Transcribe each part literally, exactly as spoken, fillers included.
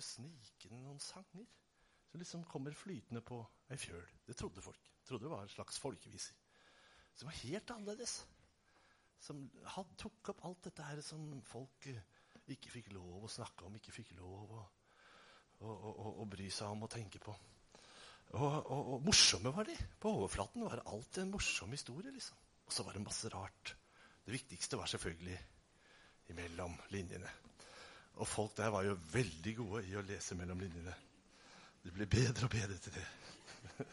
det snikende noen sanger som liksom kommer flytende på ei fjøl. Det trodde folk. De trodde det var en slags folkeviser. Som var helt annerledes. Som had, tok opp alt dette her som folk eh, ikke fikk lov å snakke om, ikke fikk lov å, å, å, å, å bry seg om og tenke på. Og, og, og morsomme var de. På overflaten var det alltid en morsom historie, liksom. Og så var det masse rart. Det viktigste var selvfølgelig imellom linjene. Og folk der var jo veldig gode i å lese mellom linjene. De ble bedre og bedre til det.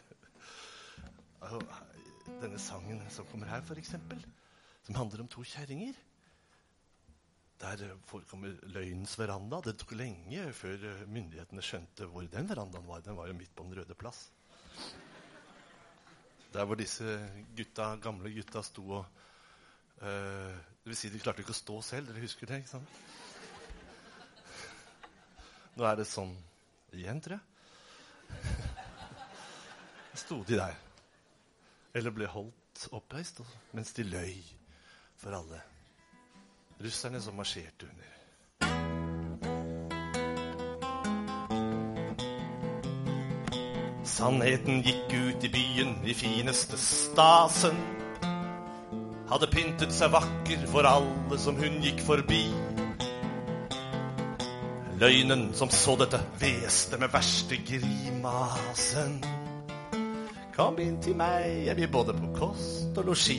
Denne sangen som kommer her, for eksempel, som handler om to kjerringer. Der forekommer løgnens veranda. Det tok lenge før myndighetene skjønte hvor den verandaen var. Den var jo midt på den røde plass. Der hvor disse gutta, gamle gutta sto og Uh, det vil si, de klarte ikke å stå selv. Dere husker det, ikke sant? Nå er det sånn igjen, tror jeg. Stod de der. Eller ble holdt oppreist mens de løy for alle. Russerne som marsjerte under. Sannheten gikk ut i byen i fineste stasen. Hadde pyntet seg vakker for alle som hun gikk forbi. Løgnen som så dette veste med verste grimasen. Kom inn til meg, jeg vil både på kost og losji.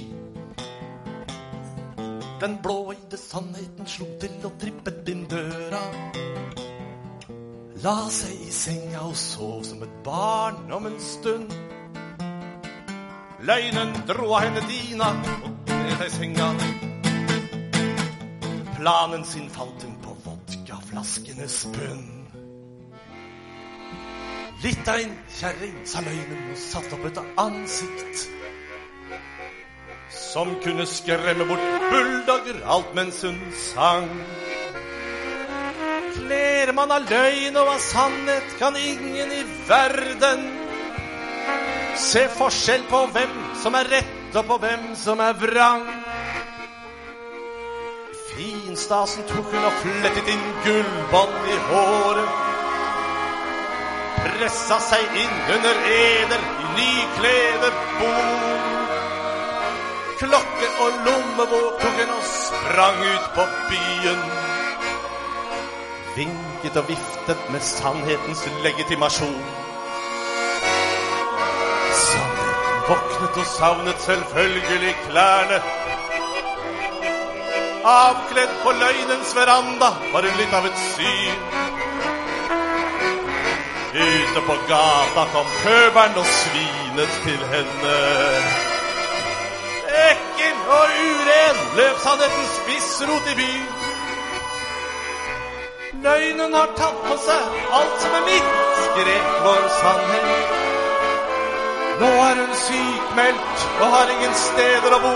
Den blåøyde sannheten slo til og trippet inn døra. La seg i senga og sov som et barn om en stund. Løgnen dro av henne dina og ned i senga. Planen sin falt hun på vodkaflaskenes bunn. Litt av en kjerring, sa løgnen og satt opp et ansikt som kunne skremme bort bulldogger alt mens hun sang. Kler man av løgn og av sannhet kan ingen i verden se forskjell på hvem som er rett og på hvem som er vrang. Finstasen tok hun og flettet inn gullbånd i håret. Pressa seg inn under eder i nyklede bord. Klokke og lommebok tok hun og sprang ut på byen. Vinket og viftet med sannhetens legitimasjon. Våknet og savnet selvfølgelig klærne. Avkledd på løgnens veranda var hun litt av et syn. Ute på gata kom pøberen og svinet til henne. Ekkel og uren løp sannhetens spissrot i byen. Løgnen har tatt på seg alt som er mitt, skrek vår sannhet. Nå er hun sykmeldt og har ingen steder å bo.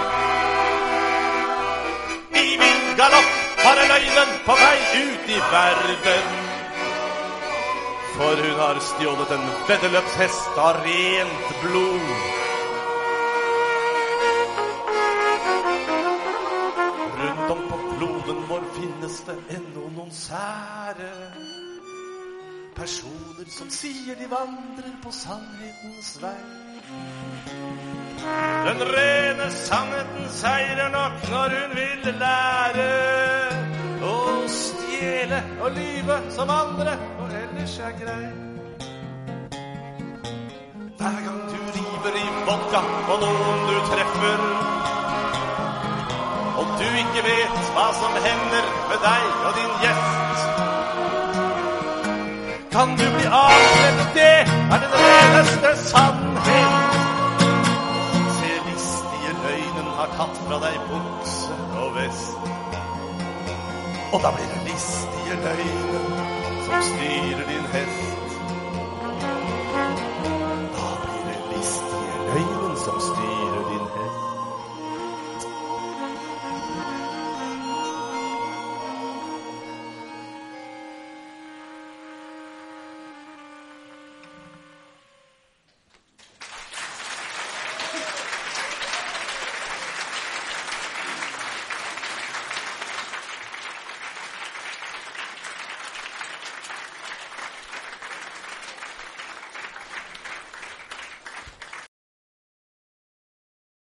I vill galopp har løgnen på vei ut i verden. For hun har stjålet en veddeløpshest av rent blod. Rundt om på kloden vår finnes det ennå noen sære personer som sier de vandrer på sannhetens vei. Den rene sannheten seirer nok når hun vil lære å stjele og lyve som andre og ellers er grei. Hver gang du river i vodka på noen du treffer, og du ikke vet hva som hender med deg og din gjest, kan du bli avkledd, det er den reneste sannhet. Se, listige løgnen har tatt fra deg bukse og vest. Og da blir det listige løgnen som styrer din hest.